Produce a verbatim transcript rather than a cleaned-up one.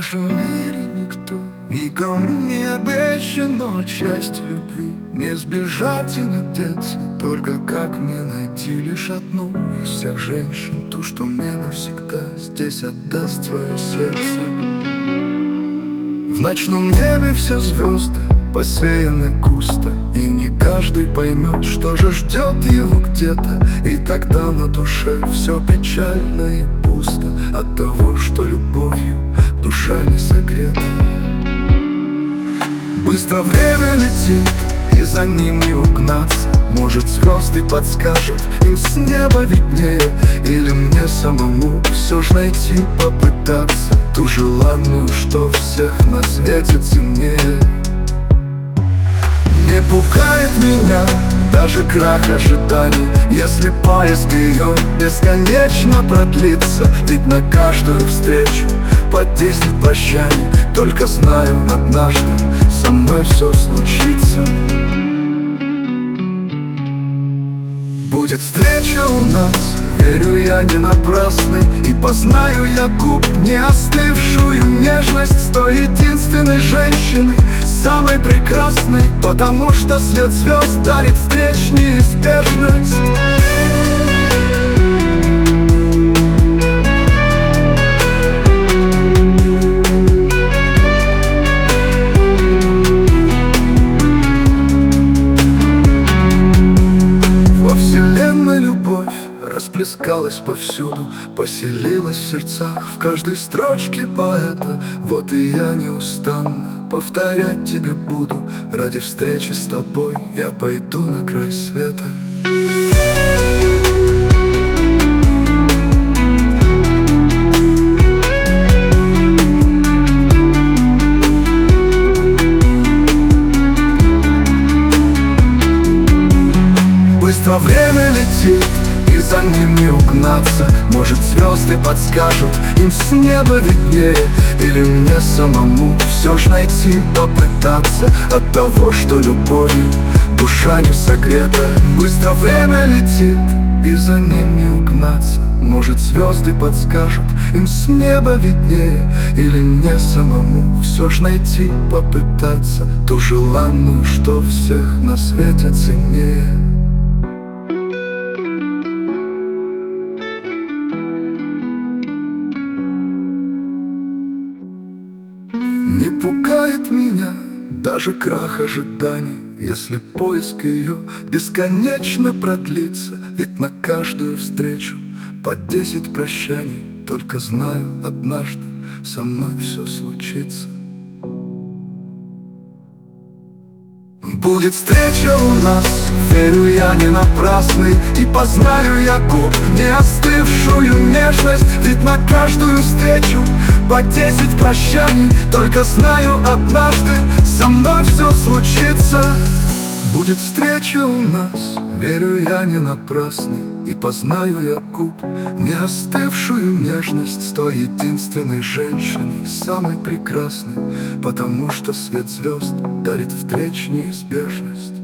нашем мире никто никому не обещано счастье любви. Не сбежать и не деться, только как мне найти лишь одну из всех женщин, ту, что мне навсегда здесь отдаст свое сердце. В ночном небе все звезды посеяны густо, и не каждый поймет, что же ждет его где-то. И тогда на душе все печально и пусто от того, что любовью душа не согрета. Быстро время летит, и за ним не угнаться. Может, звезды подскажут, им с неба виднее. Или мне самому все ж найти, попытаться ту желанную, что всех на свете ценнее. Не пугает меня даже крах ожиданий, если поиск ее бесконечно продлится. Ведь на каждую встречу по десять прощаний, только знаю, однажды со мной все случится. Будет встреча у нас, верю я, не напрасной, и познаю я губ не остывшую нежность с той единственной женщины, самой прекрасной, потому что свет звезд дарит встреч неизбежность. Расплескалась повсюду, поселилась в сердцах, в каждой строчке поэта. Вот и я неустанно повторять тебе буду. Ради встречи с тобой я пойду на край света. Быстро время летит, и за ним не угнаться. Может, звезды подскажут, им с неба виднее. Или мне самому все ж найти, попытаться от того, что любовью душа не согрета. Быстро время летит, и за ним не угнаться. Может, звезды подскажут, им с неба виднее. Или мне самому все ж найти, попытаться ту желанную, что всех на свете ценнее. Не пугает меня даже крах ожиданий, если поиск ее бесконечно продлится. Ведь на каждую встречу по десять прощаний, только знаю, однажды со мной все случится. Будет встреча у нас, верю я, не напрасной, и познаю я губ не остывшую нежность. Ведь на каждую встречу по десять прощаний, только знаю, однажды со мной все случится. Будет встреча у нас, верю я, не напрасной, и познаю я губ не остывшую нежность с той единственной женщиной, самой прекрасной, потому что свет звезд дарит встреч неизбежность.